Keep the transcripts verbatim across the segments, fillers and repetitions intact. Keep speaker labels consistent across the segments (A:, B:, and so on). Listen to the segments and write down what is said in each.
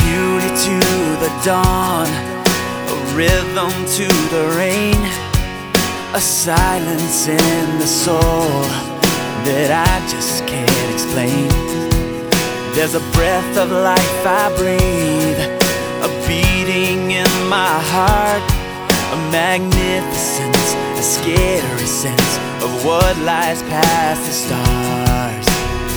A: beauty to the dawn, a rhythm to the rain, a silence in the soul that I just can't explain. There's a breath of life I breathe, a beating in my heart, a magnificence, a scary sense of what lies past the stars.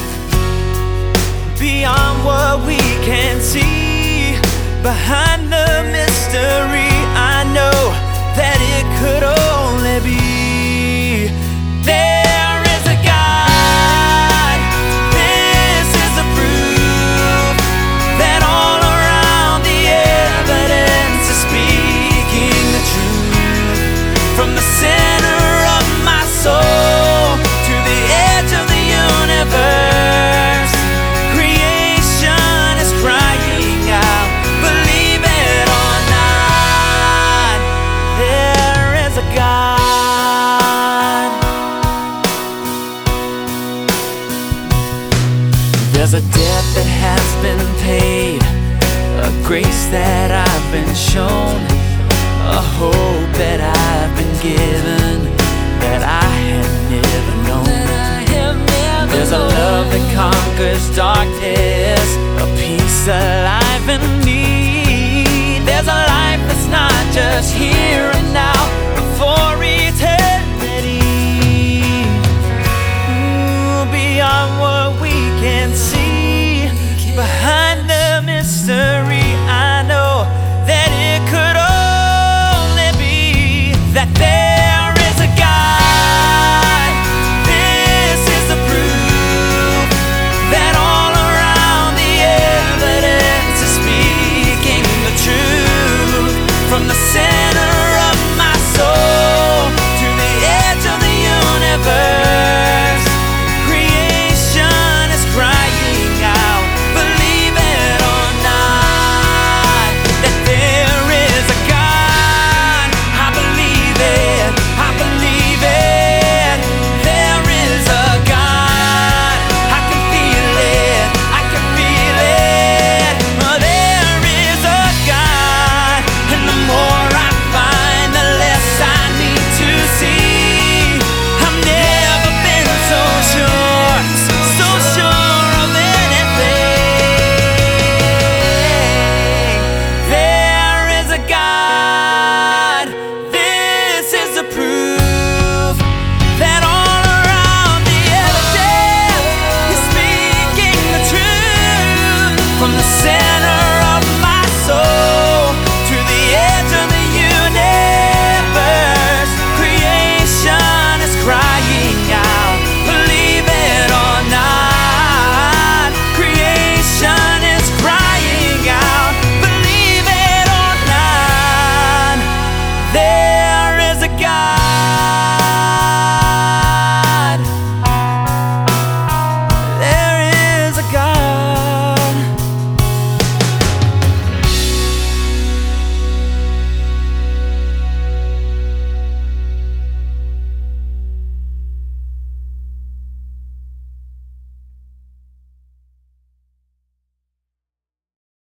A: Beyond what we can see, behind the mystery, I know that it could only be there is a God. This is the proof that all around the evidence is speaking the truth. From the center of my soul to the edge of the universe, creation is crying out, believe it or not, there is a God. There's a debt that has been paid, a grace that I've been shown, a hope that I've been given that I had never known. There's a love that conquers darkness, a peace alive in need. There's a life that's not just here and now, but for eternity. Ooh, beyond what we can see, behind the mystery,